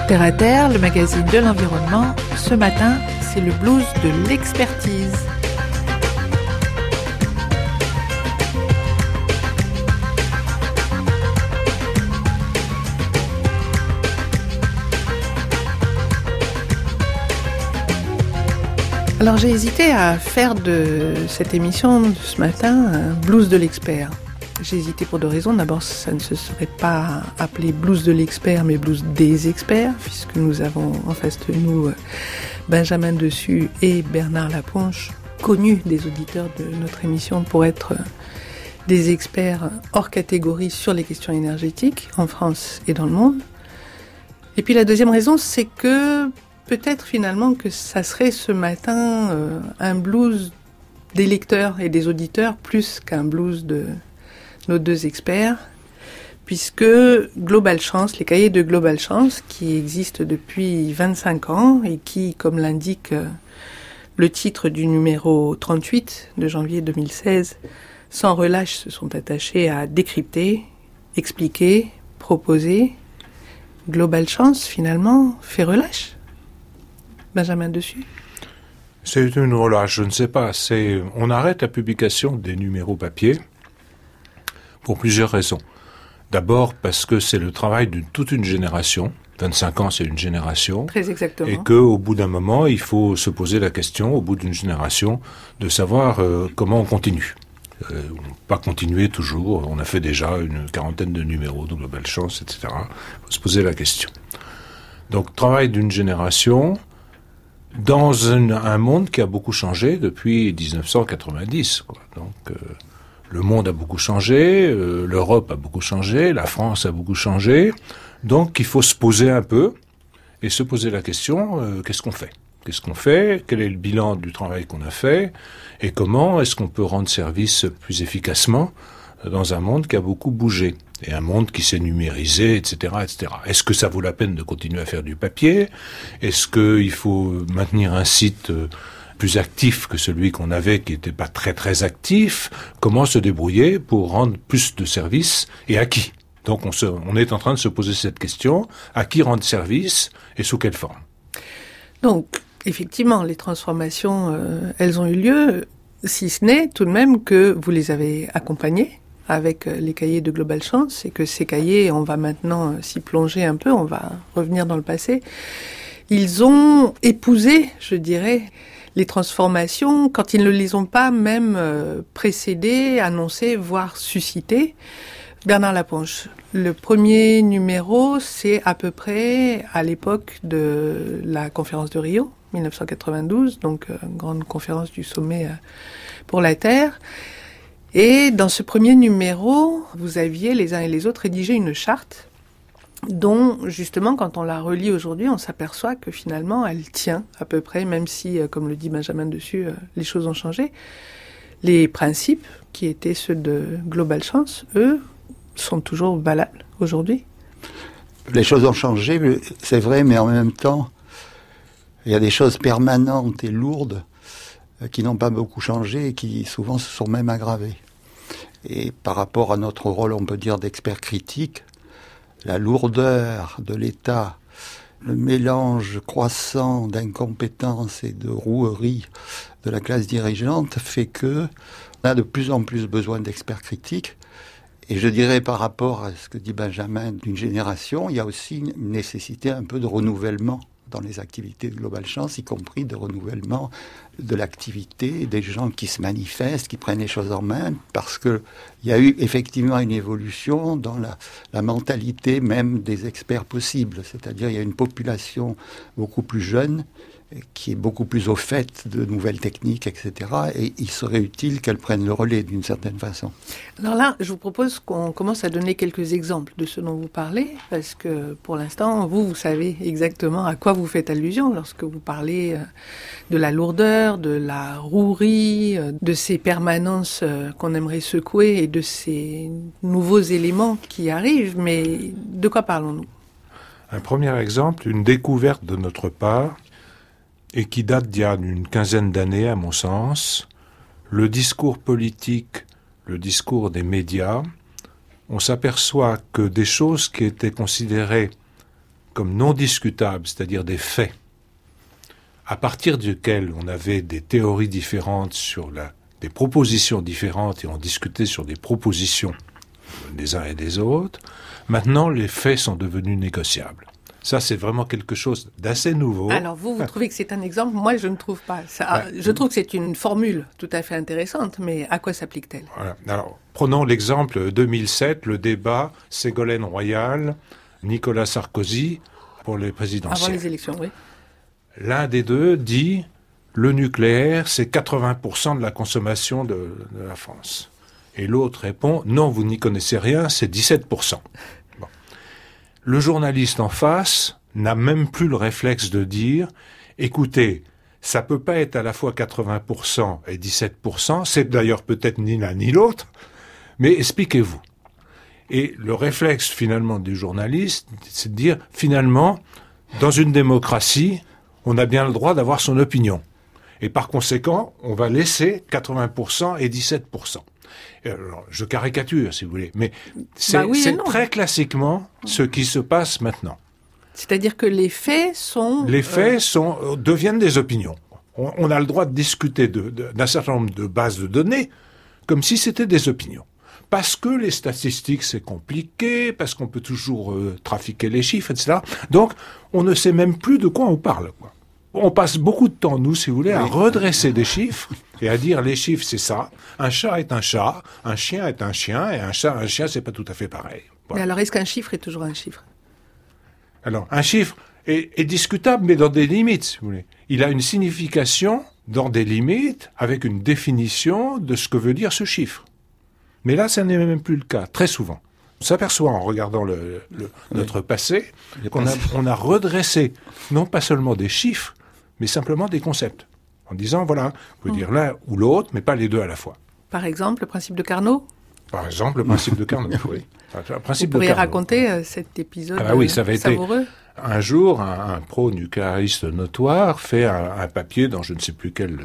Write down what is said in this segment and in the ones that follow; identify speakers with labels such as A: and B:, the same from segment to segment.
A: Terre à Terre, le magazine de l'environnement. Ce matin, c'est le blues de l'expertise. Alors j'ai hésité à faire de cette émission de ce matin un blues de l'expert. J'ai hésité pour deux raisons. D'abord, ça ne se serait pas appelé blues de l'expert, mais blues des experts, puisque nous avons en face de nous Benjamin Dessus et Bernard Laponche, connus des auditeurs de notre émission pour être des experts hors catégorie sur les questions énergétiques en France et dans le monde. Et puis la deuxième raison, c'est que peut-être finalement que ça serait ce matin un blues des lecteurs et des auditeurs plus qu'un blues de nos deux experts, puisque Global Chance, les cahiers de Global Chance, qui existent depuis 25 ans et qui, comme l'indique le titre du numéro 38 de janvier 2016, sans relâche se sont attachés à décrypter, expliquer, proposer. Global Chance, finalement, fait relâche. Benjamin Dessus.
B: C'est une relâche, je ne sais pas. On arrête la publication des numéros papier pour plusieurs raisons. D'abord parce que c'est le travail de toute une génération. 25 ans, c'est une génération.
A: Très exactement.
B: Et qu'au bout d'un moment, il faut se poser la question, au bout d'une génération, de savoir comment on continue. On ne peut pas continuer toujours. On a fait déjà une quarantaine de numéros de Global Chance, etc. Il faut se poser la question. Donc, travail d'une génération dans un monde qui a beaucoup changé depuis 1990. Quoi. Donc, le monde a beaucoup changé, l'Europe a beaucoup changé, la France a beaucoup changé. Donc, il faut se poser un peu et se poser la question, qu'est-ce qu'on fait ? Qu'est-ce qu'on fait ? Quel est le bilan du travail qu'on a fait ? Et comment est-ce qu'on peut rendre service plus efficacement dans un monde qui a beaucoup bougé ? Et un monde qui s'est numérisé, etc., etc. Est-ce que ça vaut la peine de continuer à faire du papier ? Est-ce qu'il faut maintenir un site plus actif que celui qu'on avait, qui n'était pas très très actif? Comment se débrouiller pour rendre plus de services et à qui? Donc on est en train de se poser cette question, à qui rendre service et sous quelle forme?
A: Donc, effectivement, les transformations, elles ont eu lieu, si ce n'est tout de même que vous les avez accompagnées avec les cahiers de Global Chance, et que ces cahiers, on va maintenant s'y plonger un peu, on va revenir dans le passé, ils ont épousé, je dirais, les transformations quand ils ne les ont pas même précédées, annoncées, voire suscitées. Bernard Laponche, le premier numéro, c'est à peu près à l'époque de la conférence de Rio, 1992, donc grande conférence du sommet pour la Terre. Et dans ce premier numéro, vous aviez les uns et les autres rédigé une charte dont, justement, quand on la relit aujourd'hui, on s'aperçoit que finalement, elle tient à peu près, même si, comme le dit Benjamin Dessus, les choses ont changé. Les principes, qui étaient ceux de Global Chance, eux, sont toujours valables aujourd'hui.
C: Les choses ont changé, c'est vrai, mais en même temps, il y a des choses permanentes et lourdes qui n'ont pas beaucoup changé et qui souvent se sont même aggravées. Et par rapport à notre rôle, on peut dire, d'expert critique, la lourdeur de l'État, le mélange croissant d'incompétence et de rouerie de la classe dirigeante fait que on a de plus en plus besoin d'experts critiques. Et je dirais, par rapport à ce que dit Benjamin, d'une génération, il y a aussi une nécessité un peu de renouvellement dans les activités de Global Chance, y compris de renouvellement de l'activité, des gens qui se manifestent, qui prennent les choses en main, parce qu'il y a eu effectivement une évolution dans la mentalité même des experts possibles. C'est-à-dire il y a une population beaucoup plus jeune, qui est beaucoup plus au fait de nouvelles techniques, etc. Et il serait utile qu'elle prenne le relais d'une certaine façon.
A: Alors là, je vous propose qu'on commence à donner quelques exemples de ce dont vous parlez, parce que pour l'instant, vous savez exactement à quoi vous faites allusion lorsque vous parlez de la lourdeur, de la rouerie, de ces permanences qu'on aimerait secouer et de ces nouveaux éléments qui arrivent. Mais de quoi parlons-nous ?
B: Un premier exemple, une découverte de notre part, et qui date d'il y a une quinzaine d'années, à mon sens, le discours politique, le discours des médias, on s'aperçoit que des choses qui étaient considérées comme non discutables, c'est-à-dire des faits, à partir duquel on avait des théories différentes des propositions différentes et on discutait sur des propositions des uns et des autres, maintenant les faits sont devenus négociables. Ça, c'est vraiment quelque chose d'assez nouveau.
A: Alors, vous trouvez que c'est un exemple? Moi, je ne trouve pas. Je trouve que c'est une formule tout à fait intéressante, mais à quoi s'applique-t-elle?
B: Voilà. Alors, prenons l'exemple 2007, le débat Ségolène Royal, Nicolas Sarkozy pour les présidentielles.
A: Avant les élections, oui.
B: L'un des deux dit le nucléaire, c'est 80% de la consommation de la France. Et l'autre répond non, vous n'y connaissez rien, c'est 17%. Bon. Le journaliste en face n'a même plus le réflexe de dire écoutez, ça peut pas être à la fois 80% et 17%, c'est d'ailleurs peut-être ni l'un ni l'autre, mais expliquez-vous. Et le réflexe finalement du journaliste, c'est de dire finalement, dans une démocratie, on a bien le droit d'avoir son opinion. Et par conséquent, on va laisser 80% et 17%. Alors, je caricature, si vous voulez, mais c'est très classiquement ce qui se passe maintenant.
A: C'est-à-dire que les faits sont...
B: Les faits deviennent des opinions. On a le droit de discuter d'un certain nombre de bases de données comme si c'était des opinions. Parce que les statistiques, c'est compliqué, parce qu'on peut toujours trafiquer les chiffres, etc. Donc, on ne sait même plus de quoi on parle, quoi. On passe beaucoup de temps, nous, si vous voulez, à redresser des chiffres et à dire les chiffres, c'est ça. Un chat est un chat, un chien est un chien, et un chien, c'est pas tout à fait pareil. Voilà.
A: Mais alors, est-ce qu'un chiffre est toujours un chiffre?
B: Alors, un chiffre est discutable, mais dans des limites, si vous voulez. Il a une signification dans des limites, avec une définition de ce que veut dire ce chiffre. Mais là, ça n'est même plus le cas, très souvent. On s'aperçoit en regardant notre passé qu'on a redressé non pas seulement des chiffres, mais simplement des concepts. En disant, voilà, vous pouvez dire l'un ou l'autre, mais pas les deux à la fois.
A: Par exemple, le principe de Carnot?
B: Par exemple, le principe de Carnot, oui.
A: Vous pourriez raconter cet épisode
B: ça avait
A: savoureux?
B: Un jour, un pro-nucléariste notoire fait un papier dans je ne sais plus quel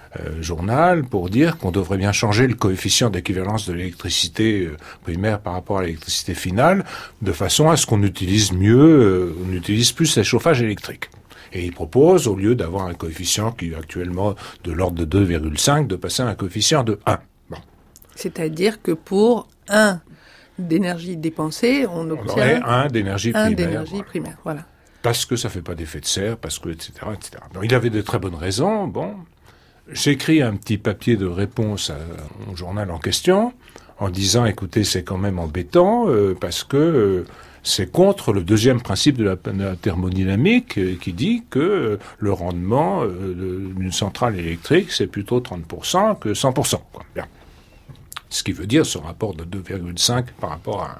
B: journal pour dire qu'on devrait bien changer le coefficient d'équivalence de l'électricité primaire par rapport à l'électricité finale, de façon à ce qu'on utilise mieux, on utilise plus le chauffage électrique. Et il propose, au lieu d'avoir un coefficient qui est actuellement de l'ordre de 2,5, de passer à un coefficient de 1. Bon.
A: C'est-à-dire que pour 1 d'énergie dépensée, on obtient
B: 1 d'énergie
A: primaire. Voilà.
B: Parce que ça fait pas d'effet de serre, parce que, etc., etc. Donc, il avait de très bonnes raisons, bon. J'écris un petit papier de réponse au journal en question, en disant, écoutez, c'est quand même embêtant, parce que c'est contre le deuxième principe de la thermodynamique qui dit que le rendement d'une centrale électrique, c'est plutôt 30% que 100%. Quoi. Bien. Ce qui veut dire ce rapport de 2,5 par rapport à 1.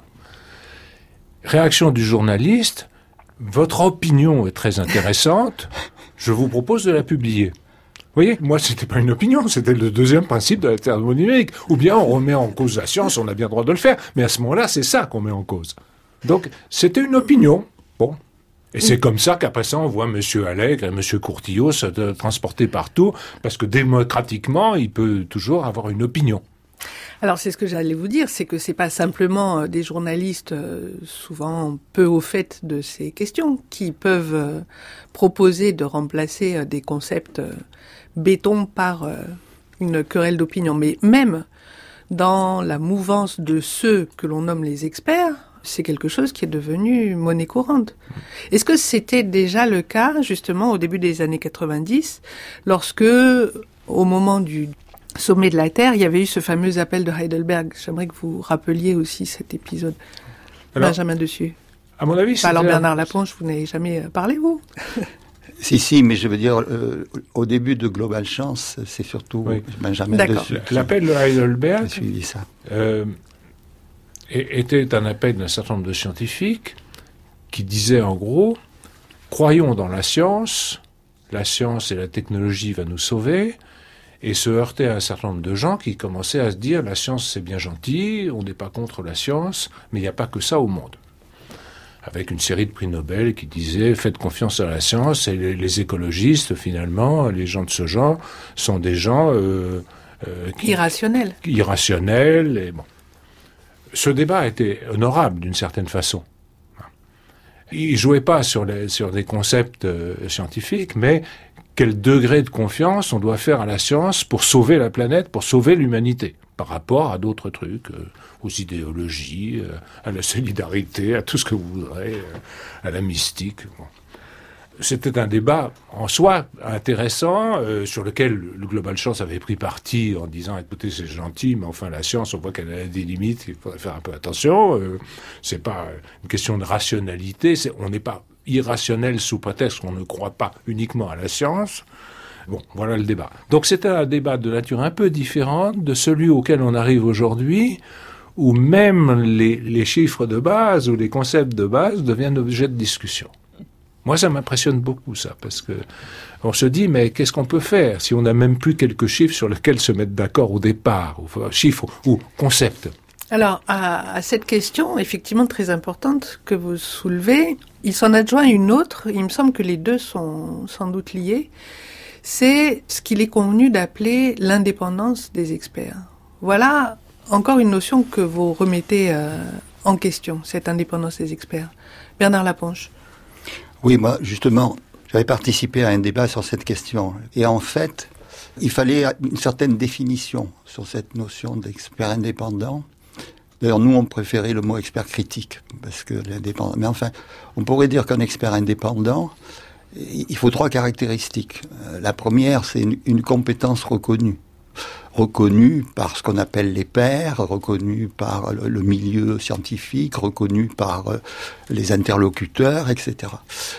B: Réaction du journaliste, votre opinion est très intéressante, je vous propose de la publier. Vous voyez, moi, c'était pas une opinion, c'était le deuxième principe de la thermodynamique. Ou bien on remet en cause la science, on a bien le droit de le faire, mais à ce moment-là, c'est ça qu'on met en cause. Donc, c'était une opinion. Bon. Et c'est comme ça qu'après ça, on voit M. Allègre et M. Courtillot se transporter partout, parce que démocratiquement, il peut toujours avoir une opinion.
A: Alors, c'est ce que j'allais vous dire, c'est que c'est pas simplement des journalistes souvent peu au fait de ces questions qui peuvent proposer de remplacer des concepts béton par une querelle d'opinion. Mais même dans la mouvance de ceux que l'on nomme les experts, c'est quelque chose qui est devenu monnaie courante. Est-ce que c'était déjà le cas, justement, au début des années 90, lorsque, au moment du sommet de la Terre, il y avait eu ce fameux appel de Heidelberg? J'aimerais que vous rappeliez aussi cet épisode. Alors, Benjamin Dessus.
B: À mon avis,
A: alors Bernard Laponche, vous n'avez jamais parlé, vous?
C: Si, mais je veux dire, au début de Global Chance, c'est surtout Benjamin Dessus.
B: L'appel de Heidelberg
C: a suivi ça.
B: Était un appel d'un certain nombre de scientifiques qui disaient en gros, croyons dans la science et la technologie va nous sauver, et se heurtait à un certain nombre de gens qui commençaient à se dire la science c'est bien gentil, on n'est pas contre la science, mais il n'y a pas que ça au monde. Avec une série de prix Nobel qui disaient faites confiance à la science, et les écologistes finalement, les gens de ce genre, sont des gens
A: irrationnels.
B: Irrationnels, et bon. Ce débat était honorable d'une certaine façon. Il ne jouait pas sur des concepts scientifiques, mais quel degré de confiance on doit faire à la science pour sauver la planète, pour sauver l'humanité, par rapport à d'autres trucs, aux idéologies, à la solidarité, à tout ce que vous voudrez, à la mystique. Bon. C'était un débat en soi intéressant, sur lequel le Global Chance avait pris parti en disant « Écoutez, c'est gentil, mais enfin la science, on voit qu'elle a des limites, il faudrait faire un peu attention. C'est pas une question de rationalité, on n'est pas irrationnel sous prétexte qu'on ne croit pas uniquement à la science. » Bon, voilà le débat. Donc c'était un débat de nature un peu différente de celui auquel on arrive aujourd'hui, où même les chiffres de base ou les concepts de base deviennent objet de discussion. Moi, ça m'impressionne beaucoup, ça, parce que on se dit, mais qu'est-ce qu'on peut faire si on n'a même plus quelques chiffres sur lesquels se mettre d'accord au départ, ou chiffres ou concepts.
A: Alors, à cette question, effectivement très importante que vous soulevez, il s'en adjoint une autre, il me semble que les deux sont sans doute liés, c'est ce qu'il est convenu d'appeler l'indépendance des experts. Voilà encore une notion que vous remettez en question, cette indépendance des experts. Bernard Laponche.
C: Oui, moi, justement, j'avais participé à un débat sur cette question. Et en fait, il fallait une certaine définition sur cette notion d'expert indépendant. D'ailleurs, nous, on préférait le mot expert critique, parce que l'indépendant... Mais enfin, on pourrait dire qu'un expert indépendant, il faut 3 caractéristiques. La première, c'est une compétence reconnue. Reconnue par ce qu'on appelle les pairs, reconnue par le milieu scientifique, reconnue par les interlocuteurs, etc.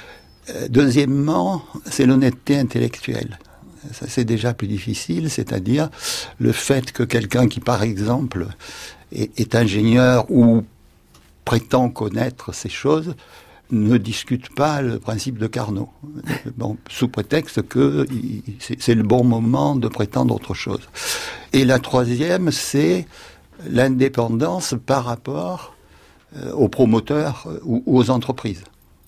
C: Deuxièmement, c'est l'honnêteté intellectuelle. Ça, c'est déjà plus difficile, c'est-à-dire le fait que quelqu'un qui, par exemple, est ingénieur ou prétend connaître ces choses, ne discute pas le principe de Carnot, bon, sous prétexte que c'est le bon moment de prétendre autre chose. Et la troisième, c'est l'indépendance par rapport aux promoteurs ou aux entreprises.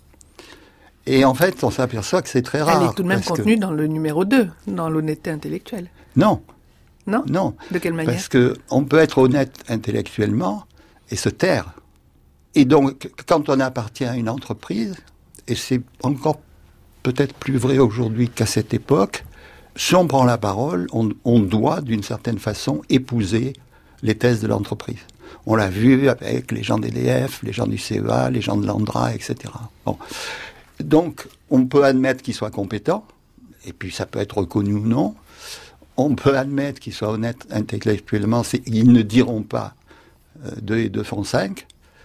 C: Et en fait, on s'aperçoit que c'est très rare.
A: Elle est tout de même contenue dans le numéro 2, dans l'honnêteté intellectuelle.
C: Non.
A: Non ?
C: Non.
A: De quelle manière ?
C: Parce qu'on peut être honnête intellectuellement et se taire. Et donc, quand on appartient à une entreprise, et c'est encore peut-être plus vrai aujourd'hui qu'à cette époque, si on prend la parole, on doit, d'une certaine façon, épouser les thèses de l'entreprise. On l'a vu avec les gens d'EDF, les gens du CEA, les gens de l'Andra, etc. Bon. Donc, on peut admettre qu'ils soient compétents, et puis ça peut être reconnu ou non. On peut admettre qu'ils soient honnêtes intellectuellement, ils ne diront pas 2 et 2 font 5,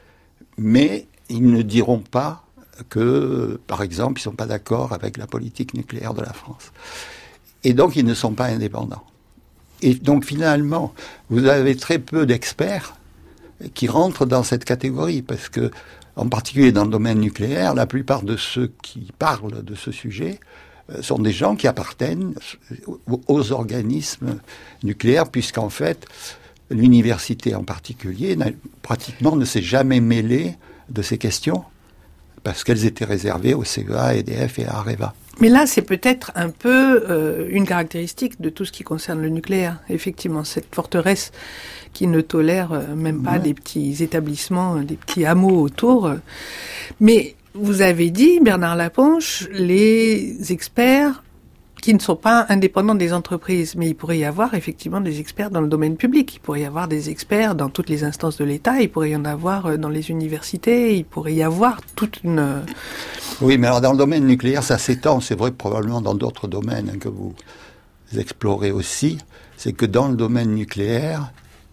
C: mais ils ne diront pas que, par exemple, ils ne sont pas d'accord avec la politique nucléaire de la France. Et donc, ils ne sont pas indépendants. Et donc, finalement, vous avez très peu d'experts qui rentrent dans cette catégorie, parce que, en particulier dans le domaine nucléaire, la plupart de ceux qui parlent de ce sujet sont des gens qui appartiennent aux organismes nucléaires, puisqu'en fait, l'université en particulier, pratiquement ne s'est jamais mêlée de ces questions, parce qu'elles étaient réservées au CEA, EDF et à Areva.
A: Mais là, c'est peut-être un peu une caractéristique de tout ce qui concerne le nucléaire. Effectivement, cette forteresse qui ne tolère même pas des petits établissements, des petits hameaux autour. Mais vous avez dit, Bernard Laponche, les experts qui ne sont pas indépendants des entreprises. Mais il pourrait y avoir effectivement des experts dans le domaine public. Il pourrait y avoir des experts dans toutes les instances de l'État. Il pourrait y en avoir dans les universités. Il pourrait y avoir toute une...
C: Oui, mais alors dans le domaine nucléaire, ça s'étend. C'est vrai probablement dans d'autres domaines que vous explorez aussi. C'est que dans le domaine nucléaire,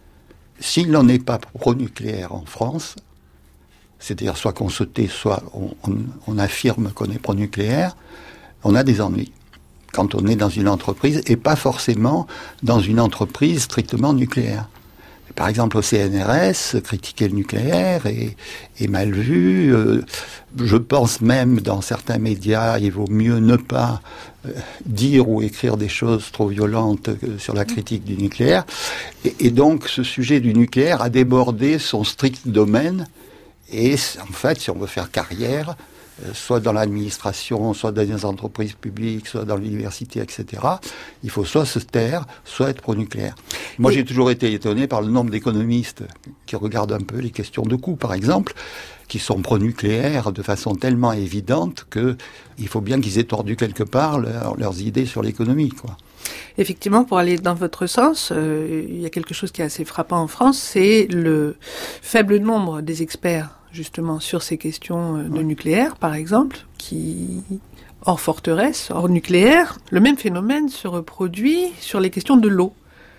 C: si l'on n'est pas pro-nucléaire en France, c'est-à-dire soit qu'on se tait, soit on affirme qu'on est pro-nucléaire, on a des ennuis quand on est dans une entreprise, et pas forcément dans une entreprise strictement nucléaire. Par exemple, au CNRS, critiquer le nucléaire est mal vu. Je pense même, dans certains médias, il vaut mieux ne pas dire ou écrire des choses trop violentes sur la critique du nucléaire. Et donc, ce sujet du nucléaire a débordé son strict domaine. Et en fait, si on veut faire carrière, soit dans l'administration, soit dans les entreprises publiques, soit dans l'université, etc., il faut soit se taire, soit être pro-nucléaire. Moi, j'ai toujours été étonné par le nombre d'économistes qui regardent un peu les questions de coût, par exemple, qui sont pro-nucléaires de façon tellement évidente qu'il faut bien qu'ils aient tordu quelque part leurs idées sur l'économie, quoi.
A: Effectivement, pour aller dans votre sens, il y a quelque chose qui est assez frappant en France, c'est le faible nombre des experts, justement, sur ces questions de nucléaire, par exemple, qui, hors forteresse, hors nucléaire, le même phénomène se reproduit sur les questions de l'eau.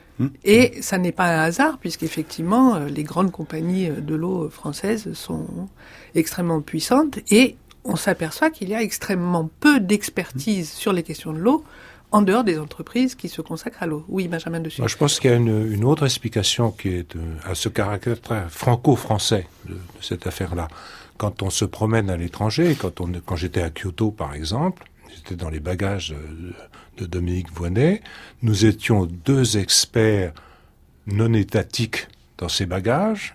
A: Et ça n'est pas un hasard, puisqu'effectivement, les grandes compagnies de l'eau françaises sont extrêmement puissantes, et on s'aperçoit qu'il y a extrêmement peu d'expertise sur les questions de l'eau, en dehors des entreprises qui se consacrent à l'eau. Oui, Benjamin Dessus.
B: Moi, je pense qu'il y a une autre explication qui est à ce caractère très franco-français de cette affaire-là. Quand on se promène à l'étranger, quand j'étais à Kyoto, par exemple, j'étais dans les bagages de Dominique Voynet, nous étions 2 experts non étatiques dans ces bagages,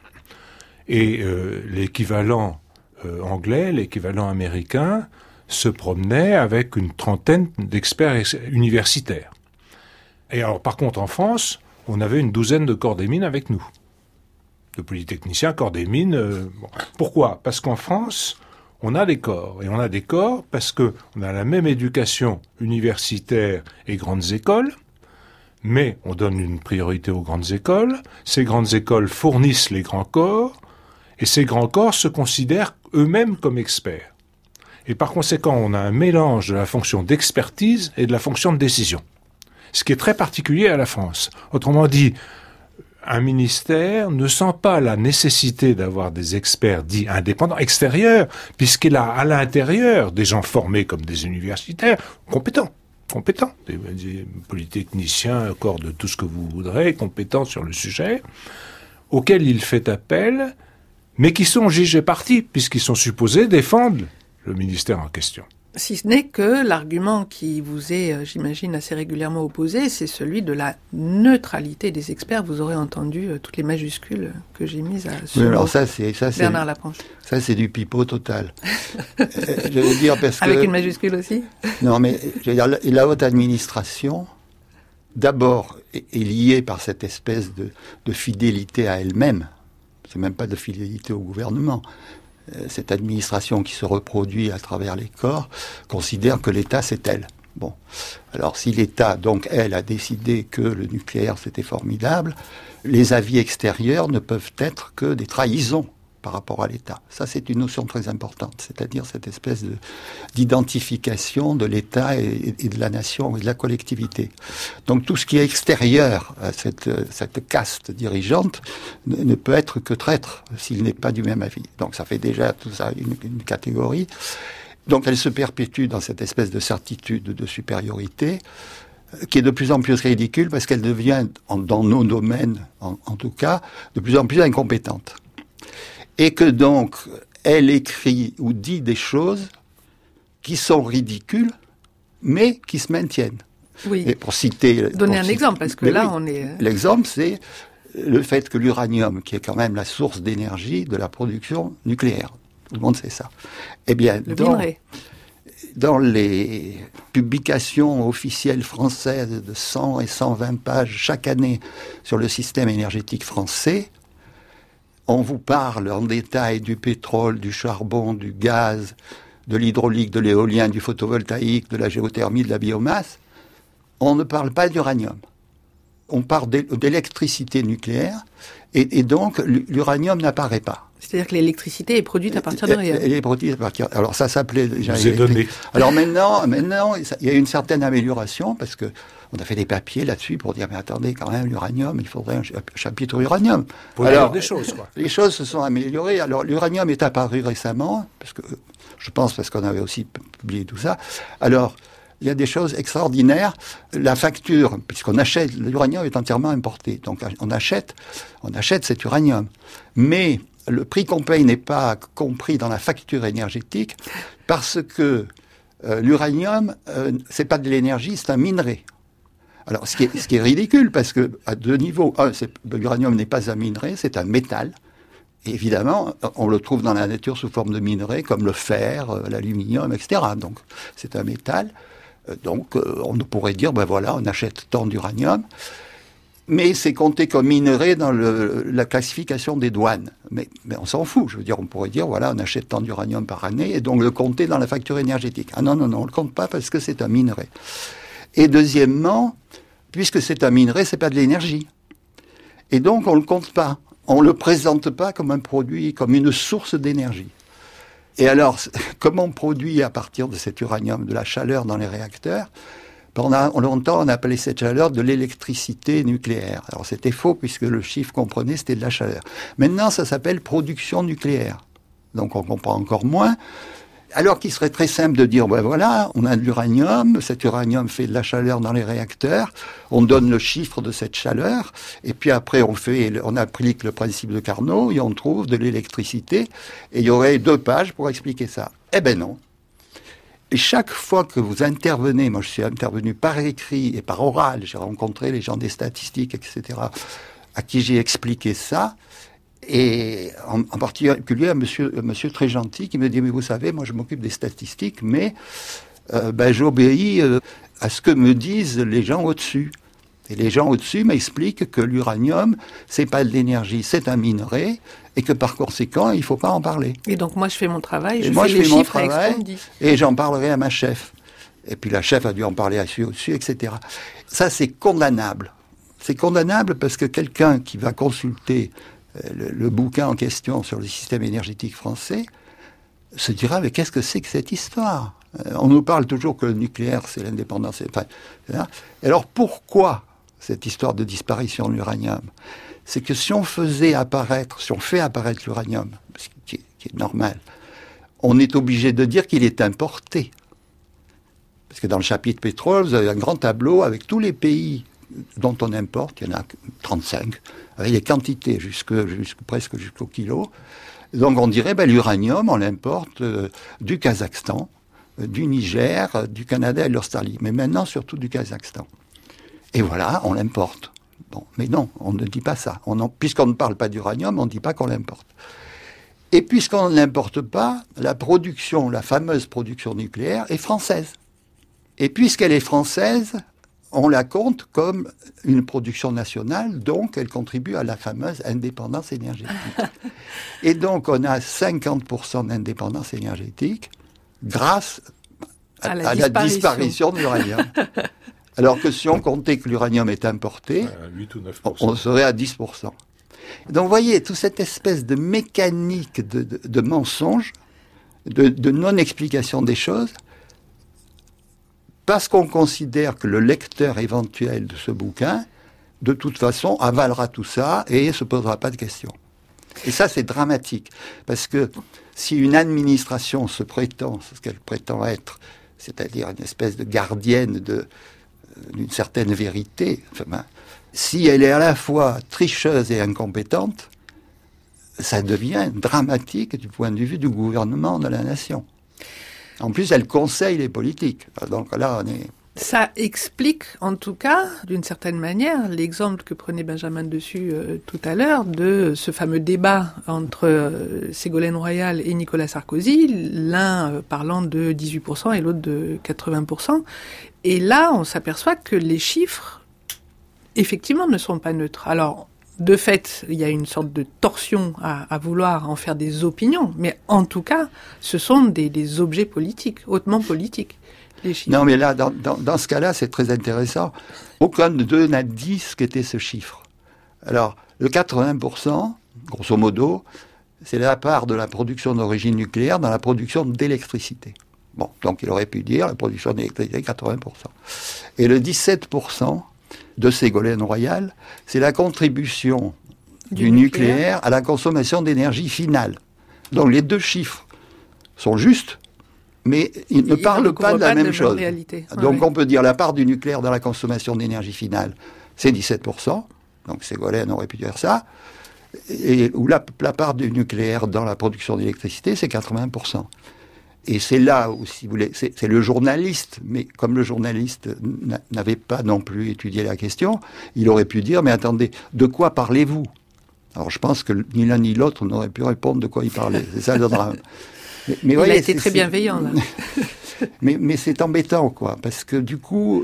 B: et l'équivalent anglais, l'équivalent américain, se promenait avec une trentaine d'experts universitaires. Et alors, par contre, en France, on avait une douzaine de corps des mines avec nous. De polytechniciens, corps des mines. Bon. Pourquoi ? Parce qu'en France, on a des corps. Et on a des corps parce qu'on a la même éducation universitaire et grandes écoles, mais on donne une priorité aux grandes écoles. Ces grandes écoles fournissent les grands corps, et ces grands corps se considèrent eux-mêmes comme experts. Et par conséquent, on a un mélange de la fonction d'expertise et de la fonction de décision. Ce qui est très particulier à la France. Autrement dit, un ministère ne sent pas la nécessité d'avoir des experts dits indépendants, extérieurs, puisqu'il a à l'intérieur des gens formés comme des universitaires, compétents, des polytechniciens, corps de tout ce que vous voudrez, compétents sur le sujet, auxquels il fait appel, mais qui sont jugés partis, puisqu'ils sont supposés défendre le ministère en question.
A: Si ce n'est que l'argument qui vous est, j'imagine, assez régulièrement opposé, c'est celui de neutralité des experts. Vous aurez entendu toutes les majuscules que j'ai mises à ce
C: oui,
A: mot.
C: alors
A: Bernard Lapranche.
C: Ça, c'est du pipeau total. Je veux dire parce
A: Avec
C: que...
A: une majuscule aussi ?
C: Non, mais je veux dire, la haute administration, d'abord, est liée par cette espèce de fidélité à elle-même. C'est même pas de fidélité au gouvernement. Cette administration qui se reproduit à travers les corps considère que l'État, c'est elle. Bon. Alors, si l'État, donc, elle, a décidé que le nucléaire, c'était formidable, les avis extérieurs ne peuvent être que des trahisons par rapport à l'État. Ça, c'est une notion très importante, c'est-à-dire cette espèce d'identification de l'État et de la nation et de la collectivité. Donc tout ce qui est extérieur à cette caste dirigeante ne peut être que traître s'il n'est pas du même avis. Donc ça fait déjà tout ça une catégorie. Donc elle se perpétue dans cette espèce de certitude de supériorité qui est de plus en plus ridicule parce qu'elle devient, dans nos domaines en tout cas, de plus en plus incompétente. Et que donc, elle écrit ou dit des choses qui sont ridicules, mais qui se maintiennent.
A: Oui.
C: Et pour citer...
A: Donnez un exemple, parce que là,
C: oui,
A: on est...
C: L'exemple, c'est le fait que l'uranium, qui est quand même la source d'énergie de la production nucléaire, tout le monde sait ça. Eh bien, dans les publications officielles françaises de 100 et 120 pages chaque année sur le système énergétique français, on vous parle en détail du pétrole, du charbon, du gaz, de l'hydraulique, de l'éolien, du photovoltaïque, de la géothermie, de la biomasse. On ne parle pas d'uranium. On parle d'électricité nucléaire et donc l'uranium n'apparaît pas.
A: C'est-à-dire que l'électricité est produite à partir de rien.
C: Elle est produite à partir... Alors ça s'appelait déjà...
B: Vous êtes donné.
C: Alors maintenant, il y a une certaine amélioration parce que on a fait des papiers là-dessus pour dire mais attendez quand même l'uranium, il faudrait un chapitre uranium.
B: Pour dire des choses, quoi.
C: Les choses se sont améliorées. Alors l'uranium est apparu récemment parce qu'on avait aussi publié tout ça. Alors il y a des choses extraordinaires. La facture, puisqu'on achète, l'uranium est entièrement importé, donc on achète cet uranium. Mais le prix qu'on paye n'est pas compris dans la facture énergétique parce que l'uranium, c'est pas de l'énergie, c'est un minerai. Alors, ce qui est ridicule, parce que à deux niveaux, l'uranium n'est pas un minerai, c'est un métal. Et évidemment, on le trouve dans la nature sous forme de minerai, comme le fer, l'aluminium, etc. Donc, c'est un métal. Donc, on pourrait dire, ben voilà, on achète tant d'uranium. Mais c'est compté comme minerai dans la classification des douanes. Mais on s'en fout. Je veux dire, on pourrait dire, voilà, on achète tant d'uranium par année, et donc le compter dans la facture énergétique. Ah non, on le compte pas parce que c'est un minerai. Et deuxièmement, puisque c'est un minerai, c'est pas de l'énergie. Et donc on le compte pas. On le présente pas comme un produit, comme une source d'énergie. Et alors, comment on produit à partir de cet uranium de la chaleur dans les réacteurs ? Pendant longtemps, on appelait cette chaleur de l'électricité nucléaire. Alors c'était faux, puisque le chiffre qu'on prenait, c'était de la chaleur. Maintenant, ça s'appelle production nucléaire. Donc on comprend encore moins. Alors qu'il serait très simple de dire, ben voilà, on a de l'uranium, cet uranium fait de la chaleur dans les réacteurs, on donne le chiffre de cette chaleur, et puis après on applique le principe de Carnot, et on trouve de l'électricité, et il y aurait 2 pages pour expliquer ça. Eh ben non. Et chaque fois que vous intervenez, moi je suis intervenu par écrit et par oral, j'ai rencontré les gens des statistiques, etc., à qui j'ai expliqué ça, et en particulier un monsieur très gentil qui me dit, mais vous savez, moi je m'occupe des statistiques, mais j'obéis à ce que me disent les gens au-dessus. Et les gens au-dessus m'expliquent que l'uranium, c'est pas de l'énergie, c'est un minerai, et que par conséquent, il faut pas en parler.
A: Et donc moi, je fais mon travail, je fais les chiffres avec ce qu'on me dit.
C: Et j'en parlerai à ma chef. Et puis la chef a dû en parler à celui au-dessus, etc. Ça, c'est condamnable. C'est condamnable parce que quelqu'un qui va consulter le bouquin en question sur le système énergétique français se dira, mais qu'est-ce que c'est que cette histoire ? On nous parle toujours que le nucléaire, c'est l'indépendance. Alors pourquoi cette histoire de disparition de l'uranium ? C'est que si on fait apparaître l'uranium, ce qui est normal, on est obligé de dire qu'il est importé. Parce que dans le chapitre pétrole, vous avez un grand tableau avec tous les pays dont on importe, il y en a 35, avec les quantités presque jusqu'au kilo. Donc on dirait, l'uranium, on l'importe du Kazakhstan, du Niger, du Canada et de l'Australie. Mais maintenant, surtout du Kazakhstan. Et voilà, on l'importe. Bon, mais non, on ne dit pas ça. Puisqu'on ne parle pas d'uranium, on ne dit pas qu'on l'importe. Et puisqu'on ne l'importe pas, la fameuse production nucléaire est française. Et puisqu'elle est française, on la compte comme une production nationale, donc elle contribue à la fameuse indépendance énergétique. Et donc on a 50% d'indépendance énergétique grâce à la disparition de l'uranium. Alors que si on comptait que l'uranium est importé,
B: 8 ou 9%.
C: On serait à 10%. Donc vous voyez, toute cette espèce de mécanique de mensonge, de non-explication des choses, parce qu'on considère que le lecteur éventuel de ce bouquin, de toute façon, avalera tout ça et ne se posera pas de questions. Et ça, c'est dramatique. Parce que si une administration ce qu'elle prétend être, c'est-à-dire une espèce de gardienne d'une certaine vérité, si elle est à la fois tricheuse et incompétente, ça devient dramatique du point de vue du gouvernement de la nation. En plus, elle conseille les politiques. Donc là, on est...
A: Ça explique, en tout cas, d'une certaine manière, l'exemple que prenait Benjamin Dessus tout à l'heure, de ce fameux débat entre Ségolène Royal et Nicolas Sarkozy, l'un parlant de 18% et l'autre de 80%. Et là, on s'aperçoit que les chiffres, effectivement, ne sont pas neutres. Alors, de fait, il y a une sorte de torsion à vouloir en faire des opinions, mais en tout cas, ce sont des objets politiques, hautement politiques.
C: Non, mais là, dans ce cas-là, c'est très intéressant. Aucun d'eux n'a dit ce qu'était ce chiffre. Alors, le 80%, grosso modo, c'est la part de la production d'origine nucléaire dans la production d'électricité. Bon, donc il aurait pu dire la production d'électricité, 80%. Et le 17% de Ségolène Royal, c'est la contribution du nucléaire à la consommation d'énergie finale. Donc les deux chiffres sont justes, mais ils ne parlent pas de la même chose. Donc on peut dire la part du nucléaire dans la consommation d'énergie finale, c'est 17%, donc Ségolène aurait pu dire ça, ou la part du nucléaire dans la production d'électricité, c'est 80%. Et c'est là où, si vous voulez, c'est le journaliste, mais comme le journaliste n'avait pas non plus étudié la question, il aurait pu dire, mais attendez, de quoi parlez-vous ? Alors je pense que ni l'un ni l'autre n'aurait pu répondre de quoi il parlait. C'est ça le drame.
A: Mais il a été très bienveillant, là.
C: Mais c'est embêtant, quoi, parce que du coup,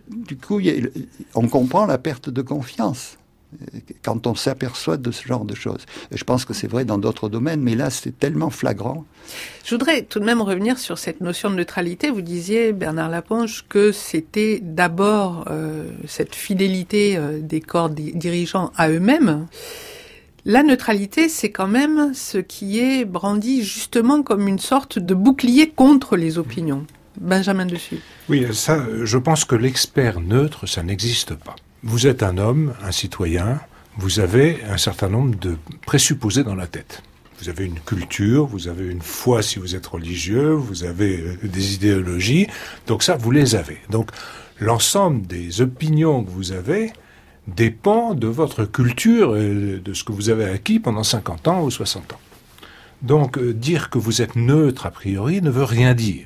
C: on comprend la perte de confiance quand on s'aperçoit de ce genre de choses. Et je pense que c'est vrai dans d'autres domaines, mais là, c'est tellement flagrant.
A: Je voudrais tout de même revenir sur cette notion de neutralité. Vous disiez, Bernard Laponge, que c'était d'abord cette fidélité des corps dirigeants à eux-mêmes. La neutralité, c'est quand même ce qui est brandi justement comme une sorte de bouclier contre les opinions. Benjamin Dessus.
B: Oui, ça, je pense que l'expert neutre, ça n'existe pas. Vous êtes un homme, un citoyen, vous avez un certain nombre de présupposés dans la tête. Vous avez une culture, vous avez une foi si vous êtes religieux, vous avez des idéologies, donc ça, vous les avez. Donc, l'ensemble des opinions que vous avez dépend de votre culture et de ce que vous avez acquis pendant 50 ans ou 60 ans. Donc, dire que vous êtes neutre a priori ne veut rien dire.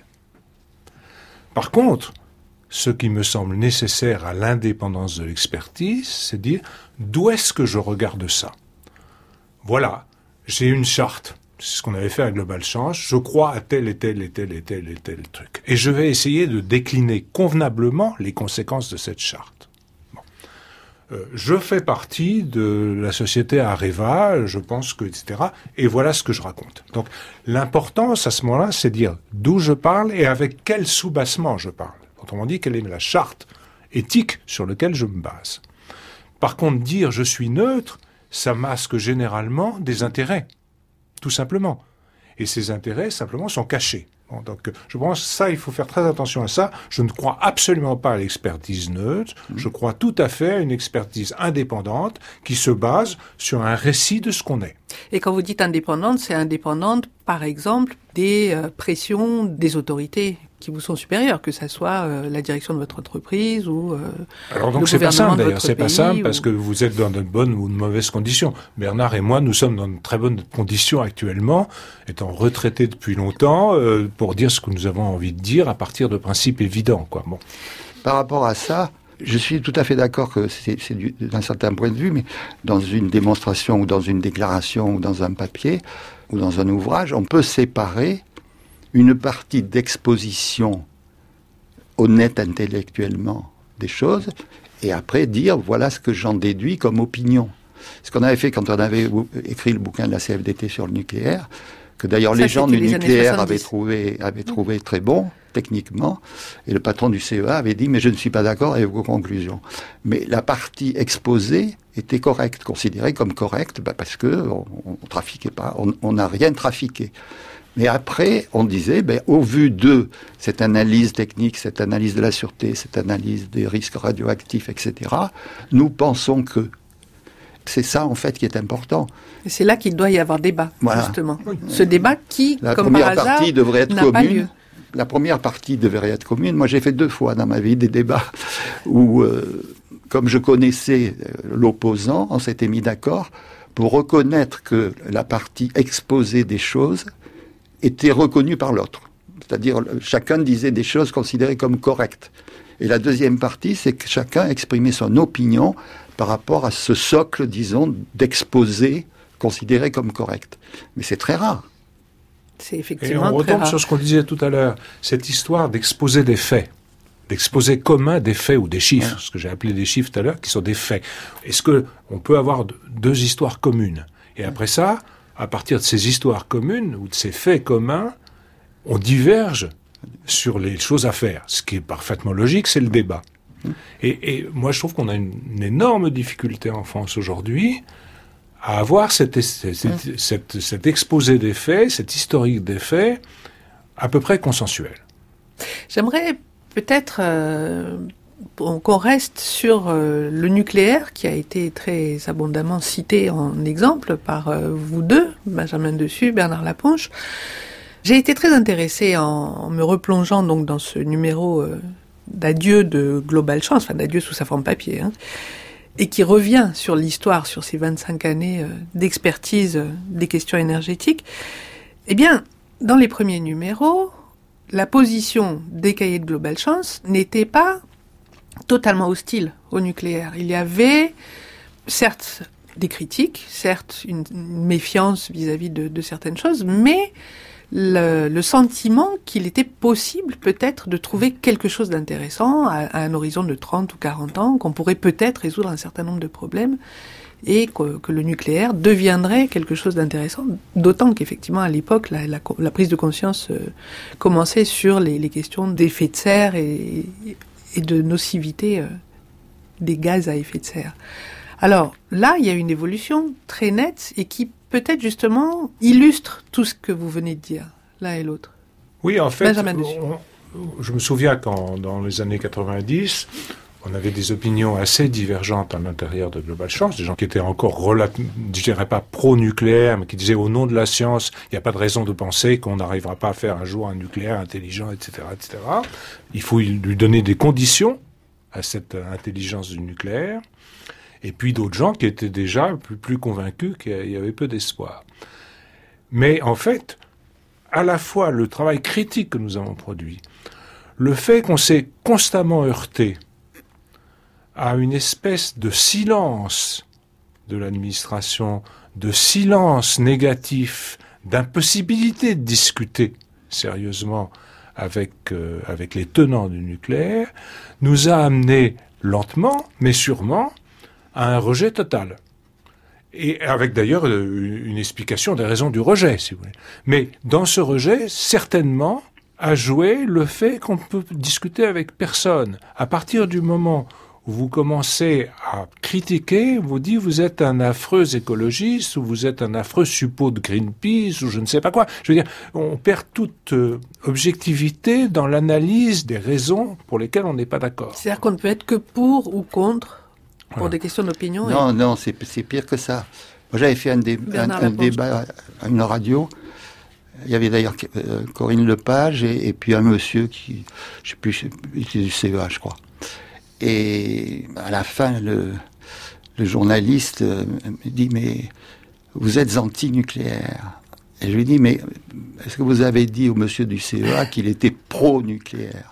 B: Par contre, ce qui me semble nécessaire à l'indépendance de l'expertise, c'est de dire d'où est-ce que je regarde ça. Voilà, j'ai une charte, c'est ce qu'on avait fait à Global Change, je crois à tel et tel et tel et tel et tel truc. Et je vais essayer de décliner convenablement les conséquences de cette charte. Je fais partie de la société Areva, je pense que, etc. Et voilà ce que je raconte. Donc, l'importance à ce moment-là, c'est de dire d'où je parle et avec quel soubassement je parle. Autrement dit, quelle est la charte éthique sur laquelle je me base. Par contre, dire je suis neutre, ça masque généralement des intérêts, tout simplement. Et ces intérêts, simplement, sont cachés. Bon, donc, je pense que ça, il faut faire très attention à ça. Je ne crois absolument pas à l'expertise neutre. Je crois tout à fait à une expertise indépendante qui se base sur un récit de ce qu'on est.
A: Et quand vous dites indépendante, c'est indépendante, par exemple, des pressions des autorités qui vous sont supérieures, que ça soit la direction de votre entreprise ou
B: alors donc c'est pas simple d'ailleurs, c'est pas simple parce que vous êtes dans de bonnes ou de mauvaises conditions. Bernard et moi, nous sommes dans de très bonnes conditions actuellement, étant retraités depuis longtemps, pour dire ce que nous avons envie de dire à partir de principes évidents, quoi. Bon.
C: Par rapport à ça, je suis tout à fait d'accord que c'est d'un certain point de vue, mais dans une démonstration ou dans une déclaration ou dans un papier ou dans un ouvrage, on peut séparer une partie d'exposition honnête intellectuellement des choses et après dire voilà ce que j'en déduis comme opinion. Ce qu'on avait fait quand on avait écrit le bouquin de la CFDT sur le nucléaire, que d'ailleurs les gens du nucléaire avaient trouvé très bon techniquement, et le patron du CEA avait dit mais je ne suis pas d'accord avec vos conclusions. Mais la partie exposée était correcte, considérée comme correcte, parce que on trafiquait pas, on n'a rien trafiqué. Mais après, on disait, au vu de cette analyse technique, cette analyse de la sûreté, cette analyse des risques radioactifs, etc., nous pensons que c'est ça, en fait, qui est important.
A: Et c'est là qu'il doit y avoir débat,
C: voilà.
A: Justement. Ce débat qui, comme par hasard,
C: partie devrait être
A: n'a pas lieu.
C: La première partie devrait être commune. Moi, j'ai fait 2 fois dans ma vie des débats où, comme je connaissais l'opposant, on s'était mis d'accord pour reconnaître que la partie exposée des choses était reconnue par l'autre. C'est-à-dire, chacun disait des choses considérées comme correctes. Et la deuxième partie, c'est que chacun exprimait son opinion par rapport à ce socle, disons, d'exposé considéré comme correct. Mais c'est très rare.
A: C'est effectivement très rare.
B: Et on retombe sur ce qu'on disait tout à l'heure, cette histoire d'exposer des faits, d'exposer commun des faits ou des chiffres, ce que j'ai appelé des chiffres tout à l'heure, qui sont des faits. Est-ce qu'on peut avoir 2 histoires communes? Et après ça, à partir de ces histoires communes ou de ces faits communs, on diverge sur les choses à faire. Ce qui est parfaitement logique, c'est le débat. Et moi, je trouve qu'on a une énorme difficulté en France aujourd'hui à avoir cet exposé des faits, cet historique des faits, à peu près consensuel.
A: J'aimerais peut-être qu'on reste sur le nucléaire, qui a été très abondamment cité en exemple par vous deux, Benjamin Dessus, Bernard Laponge. J'ai été très intéressée en me replongeant donc dans ce numéro d'adieu de Global Change, enfin d'adieu sous sa forme papier, et qui revient sur l'histoire, sur ces 25 années d'expertise des questions énergétiques. Eh bien, dans les premiers numéros, la position des cahiers de Global Change n'était pas totalement hostile au nucléaire. Il y avait, certes, des critiques, certes, une méfiance vis-à-vis de certaines choses, mais le sentiment qu'il était possible peut-être de trouver quelque chose d'intéressant à un horizon de 30 ou 40 ans, qu'on pourrait peut-être résoudre un certain nombre de problèmes, et que le nucléaire deviendrait quelque chose d'intéressant, d'autant qu'effectivement à l'époque la prise de conscience commençait sur les questions d'effet de serre et de nocivité des gaz à effet de serre. Alors là, il y a une évolution très nette et qui peut-être justement illustre tout ce que vous venez de dire, l'un et l'autre.
B: Oui, en fait, je me souviens quand dans les années 90, on avait des opinions assez divergentes à l'intérieur de Global Chance, des gens qui étaient encore, je dirais pas pro-nucléaire, mais qui disaient au nom de la science, il n'y a pas de raison de penser qu'on n'arrivera pas à faire un jour un nucléaire intelligent, etc., etc. Il faut lui donner des conditions à cette intelligence du nucléaire. Et puis d'autres gens qui étaient déjà plus convaincus qu'il y avait peu d'espoir. Mais en fait, à la fois le travail critique que nous avons produit, le fait qu'on s'est constamment heurté à une espèce de silence de l'administration, de silence négatif, d'impossibilité de discuter sérieusement avec les tenants du nucléaire, nous a amené lentement, mais sûrement, à un rejet total. Et avec d'ailleurs une explication des raisons du rejet, si vous voulez. Mais dans ce rejet, certainement, a joué le fait qu'on ne peut discuter avec personne. À partir du moment où vous commencez à critiquer, vous dites vous êtes un affreux écologiste, ou vous êtes un affreux suppôt de Greenpeace, ou je ne sais pas quoi. Je veux dire, on perd toute objectivité dans l'analyse des raisons pour lesquelles on n'est pas d'accord.
A: C'est-à-dire qu'on ne peut être que pour ou contre, pour des questions d'opinion.
C: Non, c'est pire que ça. Moi, j'avais fait un débat à une radio. Il y avait d'ailleurs Corinne Lepage et puis un monsieur qui, je sais plus, il était du CEA, je crois. Et à la fin, le journaliste me dit « Mais vous êtes anti-nucléaire ». Et je lui dis « Mais est-ce que vous avez dit au monsieur du CEA qu'il était pro-nucléaire ?»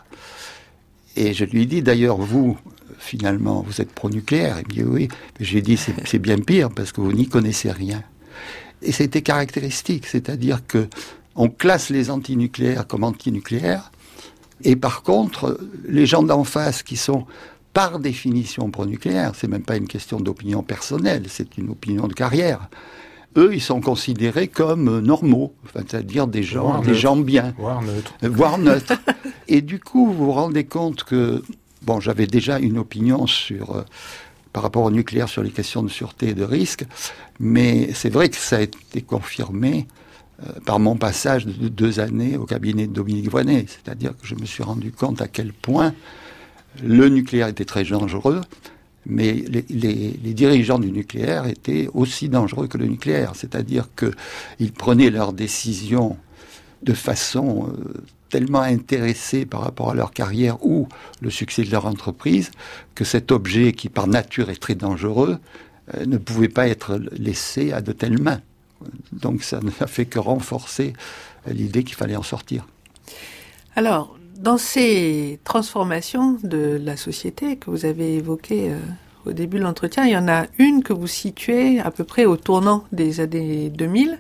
C: Et je lui dis « D'ailleurs, vous, finalement, vous êtes pro-nucléaire ». Il me dit « Oui ». Mais je lui ai dit « C'est bien pire parce que vous n'y connaissez rien ». Et c'était caractéristique, c'est-à-dire que on classe les antinucléaires comme antinucléaires, et par contre, les gens d'en face qui sont par définition pro-nucléaires, c'est même pas une question d'opinion personnelle, c'est une opinion de carrière. Eux, ils sont considérés comme normaux, c'est-à-dire des gens bien, voire neutres. Et du coup, vous vous rendez compte que, bon, j'avais déjà une opinion par rapport au nucléaire sur les questions de sûreté et de risque, mais c'est vrai que ça a été confirmé par mon passage de 2 années au cabinet de Dominique Voynet. C'est-à-dire que je me suis rendu compte à quel point le nucléaire était très dangereux, mais les dirigeants du nucléaire étaient aussi dangereux que le nucléaire. C'est-à-dire qu'ils prenaient leurs décisions de façon tellement intéressés par rapport à leur carrière ou le succès de leur entreprise, que cet objet qui par nature est très dangereux ne pouvait pas être laissé à de telles mains. Donc ça n'a fait que renforcer l'idée qu'il fallait en sortir.
A: Alors, dans ces transformations de la société que vous avez évoquées au début de l'entretien, il y en a une que vous situez à peu près au tournant des années 2000.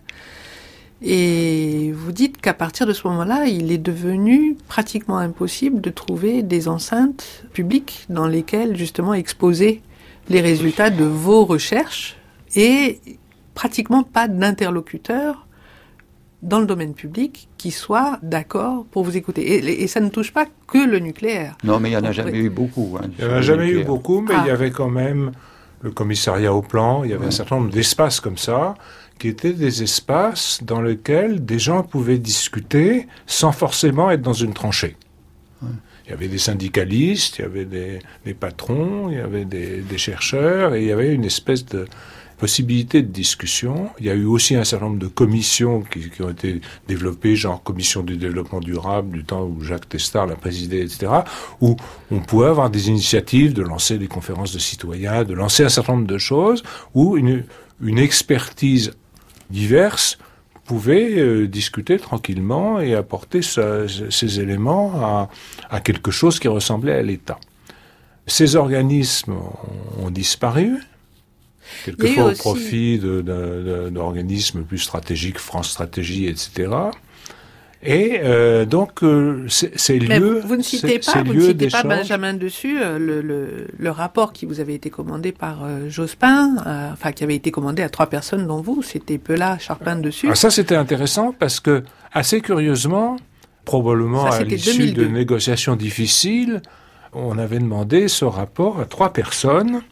A: Et vous dites qu'à partir de ce moment-là, il est devenu pratiquement impossible de trouver des enceintes publiques dans lesquelles justement exposer les résultats de vos recherches et pratiquement pas d'interlocuteur dans le domaine public qui soit d'accord pour vous écouter. Et ça ne touche pas que le nucléaire.
C: Non, mais il n'y en a jamais eu beaucoup.
B: Il n'y en a jamais eu beaucoup, mais il y avait quand même le commissariat au plan, il y avait un certain nombre d'espaces comme ça, qui étaient des espaces dans lesquels des gens pouvaient discuter sans forcément être dans une tranchée. Il y avait des syndicalistes, il y avait des patrons, il y avait des chercheurs, et il y avait une espèce de possibilité de discussion. Il y a eu aussi un certain nombre de commissions qui ont été développées, genre commission du développement durable, du temps où Jacques Testard l'a présidé, etc., où on pouvait avoir des initiatives de lancer des conférences de citoyens, de lancer un certain nombre de choses, où une expertise diverse pouvait discuter tranquillement et apporter ces éléments à quelque chose qui ressemblait à l'État. Ces organismes ont disparu, quelquefois au profit d'organismes plus stratégiques, France Stratégie, etc. Et donc, ces lieux...
A: Vous ne citez pas Benjamin Dessus, le rapport qui vous avait été commandé par Jospin, qui avait été commandé à 3 personnes dont vous, c'était Pelat, Charpin, Dessus.
B: Ah, ça, c'était intéressant parce que, assez curieusement, probablement à l'issue de négociations difficiles, on avait demandé ce rapport à 3 personnes,